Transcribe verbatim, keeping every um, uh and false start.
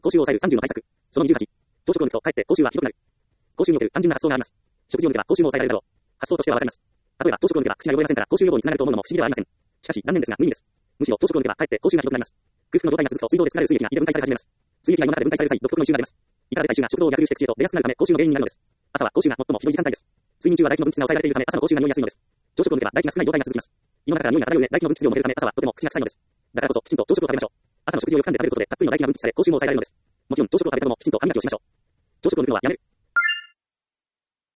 口臭を抑えるさんじゅうの対策。そのにじゅうはち。朝食を抜くと、かえって口臭はひどくなる。口臭における単純な発想があります。食事を抜けば口臭も抑えられるだろう。発想としてはわかります。例えば、朝食を抜けば口が汚れませんから口臭予防につながると思うのも不思議ではありません。しかし、残念ですが無意味です。むしろ朝食を抜けばかえって口臭がひどくなります。空腹の状態が続くと、膵臓で作られる水液が胃で分解され始めます。水液が胃の中で分解される際、独特の異臭が出ます。胃から出た異臭が食道を逆流して口へと出やすくなるため、口臭の原因になるのです。朝は口臭が最もひどい時間帯です。睡眠中は唾液の分泌が抑えられているため、朝の口臭が匂いやすいのです。朝食を抜けば唾液が少ない状態が続きます。胃の中から匂いが漂う上、唾液の分泌量も減るため、朝はとても口が臭いのです。だからこそ、きちんと朝食を食べましょう。朝の食事をよく噛んで食べることで、たっぷりの唾液が分泌され、口臭も抑えられるのです。もちろん、朝食を食べた後もきちんと歯磨きをしましょう。朝食を抜くのはやめる。